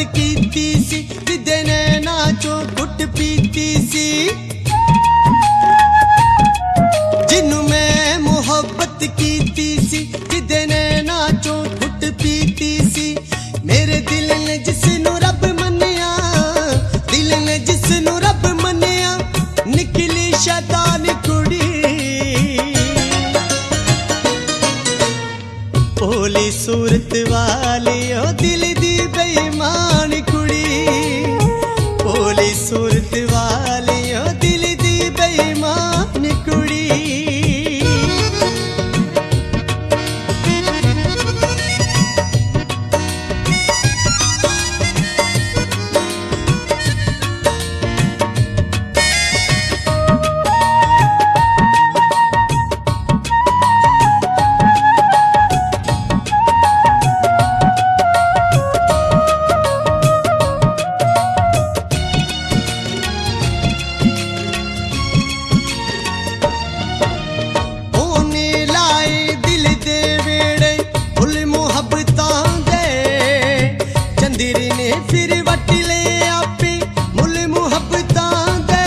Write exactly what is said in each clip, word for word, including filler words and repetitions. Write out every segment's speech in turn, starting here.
कीती सी जिदे नैना चो घुट पीती सी जिन्नू मैं मुहब्बत कीती सी जिदे नैना चो घुट पीती सी मेरे दिल ने जिसनू रब मन्निया दिल ने जिसनू रब मन्निया निकली शैतान कुड़ी भोली सूरत वाली ओ दिल दी बेईमान कुड़ी भोली सूरत वाली ओ दिल दी बेईमान कुड़ी फिर वट ले आपे मुल मुहब्बतां दे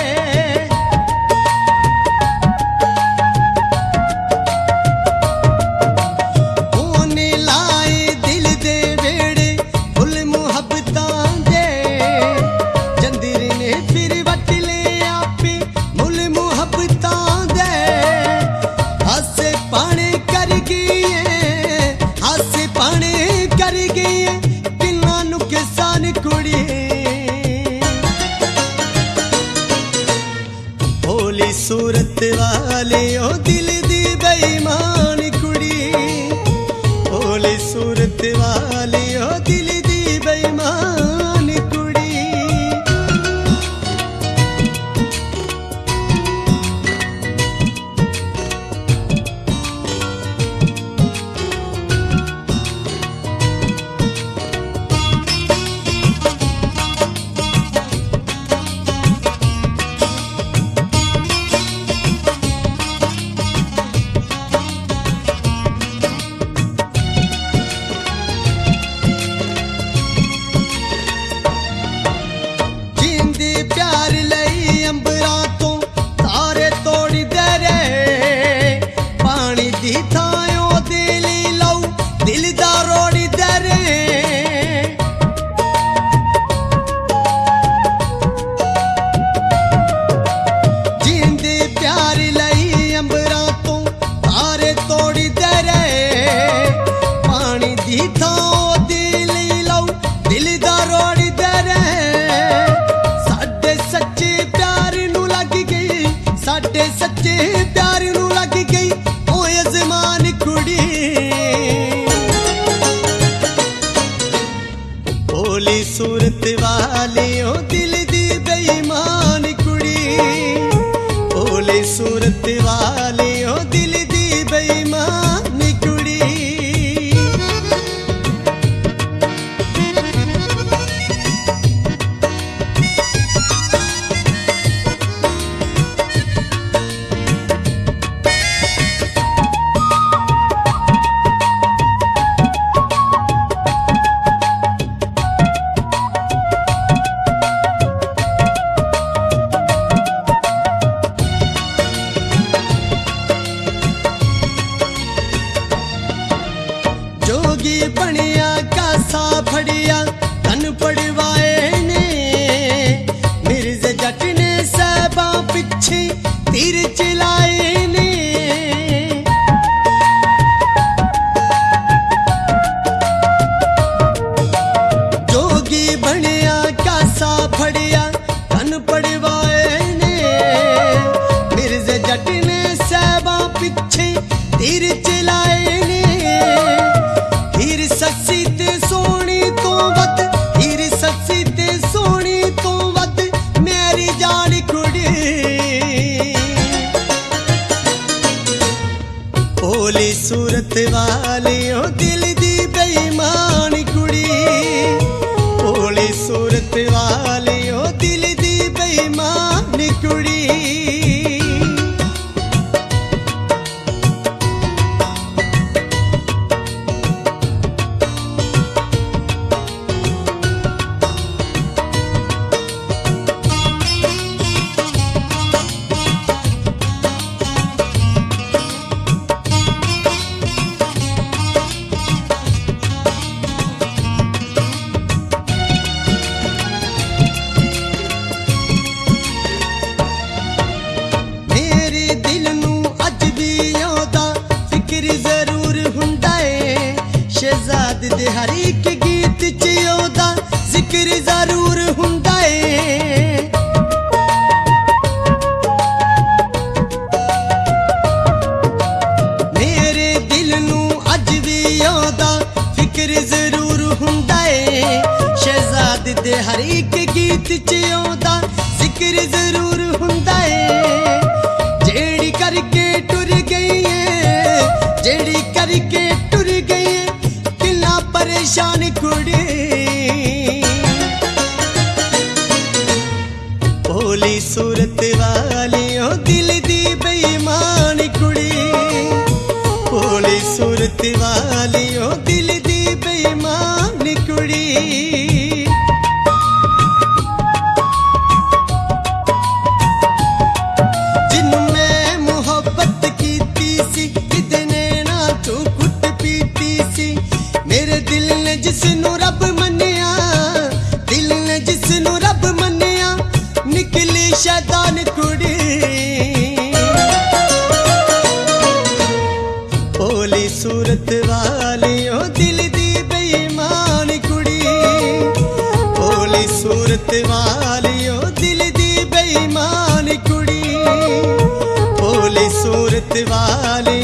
ओने लाए दिल दे वेड़े मुल मुहब्बतां दे चंदिर ने फिर वट ले आपे मुल मुहब्बतां दे हासे पाने कर गई हासे पाने कर गई किसान कुड़ी भोली सूरत वाले ओ दिल दी बेईमान कुड़ी भोली सूरत वाले ओ दिल दी बेईमान कुड़ी सच्चे प्यार नू लग गई ओ अज़मान कुड़ी भोली सूरत वाली ओ दिल दी बेईमान कुड़ी भोली सूरत वाली ओ दिल दी बेईमान कुड़ी बनिया कासा फड़िया तन पड़वाए ने मिर्ज़ जट ने साहबा पिछे तीर चलाए ने जोगी बनिया कासा फड़िया तन पड़वाए ने मिर्ज़ जट ने साहबा पिछे तीर चलाए ने हीर सच्ची ते सोनी तो वद हीर सच्ची ते सोनी तो वद मेरी जान कुड़ी भोली सूरत वाली ओ दिल दी बेईमान कुड़ी भोली सूरत वाली ओ दिल दी बेईमान कुड़ी शहजाद दे हर एक गीत च ओदा जिक्र जरूर हुंदा है। मेरे दिल नू अज भी ओदा फिक्र जरूर हुंदा है। शहजाद दे हर एक गीत च ओदा जिक्र जरूर हुंदा है। जेड़ी करके टुर गई है, जेड़ी करके टुर गई है, किला परेशान कुड़ी। भोली सूरत वाली ओ दिल दी बेईमान कुड़ी। भोली सूरत वाली ओ दिल दी बेईमान कुड़ी। जिसनू रब मन्निया, दिल ने जिसनू रब मन्निया, निकली शैतान कुड़ी। भोली सूरत वाली ओ दिल दी बेईमान कुड़ी। भोली सूरत वाली ओ दिल दी बेईमान कुड़ी। भोली सूरत वाली